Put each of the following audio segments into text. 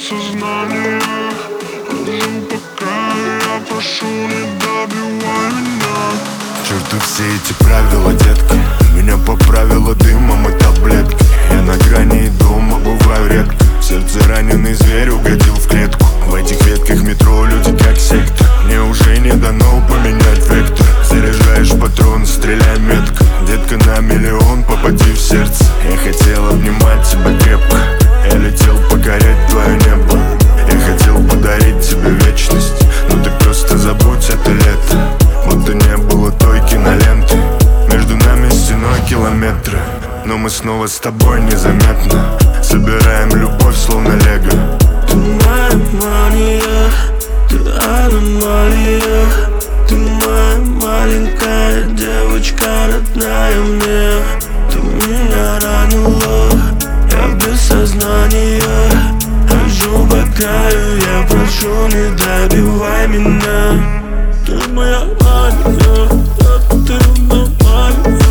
сознание. Жил пока я прошу, не добивай меня. К черту все эти правила, детка. Меня поправила дымом и таблетки. Я на грани и дома бываю редко. В сердце раненый зверь угодил в клетку. В этих ветках метро люди как секта. Мне уже не дано поменять вектор. Заряжаешь патрон, стреляй метко. Детка на миллион, попади в сердце. Я хотел обнимать тебя крепко. Я летел покорять твое небо. Я хотел подарить тебе вечность, но ты просто забудь это лето. Будто не было той киноленты. Между нами стеной километры, но мы снова с тобой незаметно собираем любовь, словно лего. Ты моя мания, ты аномалия. Ты моя маленькая девочка, родная мне. Ты меня ранила, я без сознания. Хожу по краю, я прошу, не добивай меня. Ты моя мания, ты моя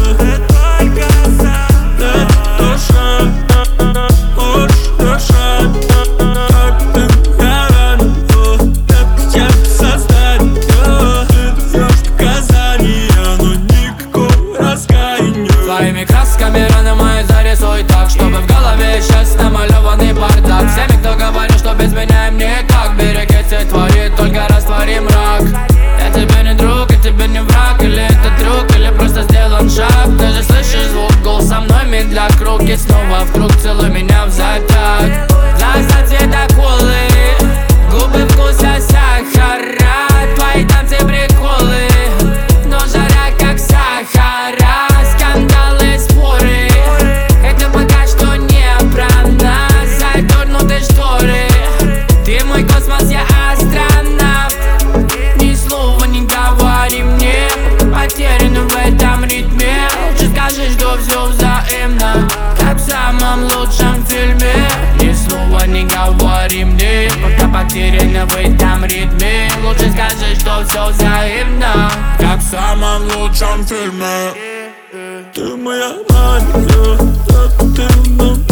Своими красками раны мои зарисуй так, чтобы в голове сейчас намалеванный бардак. Всеми, кто говорит, что без меня им никак, береги все твори, только раствори мрак. Я тебе не друг, я тебе не враг. Или это трюк, или просто сделан шаг. Ты же слышишь звук, гол со мной медля круг. И снова вдруг целуй меня взад так. Глаза цвета колы, губы вкуса сахара. Твои танцы приколы, но жаря как сахара. Скандалы, споры, это пока что не про нас. Задернуты шторы, ты мой космос, я астронавт. Ни слова не говори мне, потерян в этом ритме. Лучше скажи, что все взаимно, как в самом лучшем фильме. Ни слова не говори мне, пока потерян в этом ритме. Лучше скажи, что все взаимно, как в самом лучшем фильме. Ты моя мания, ты моя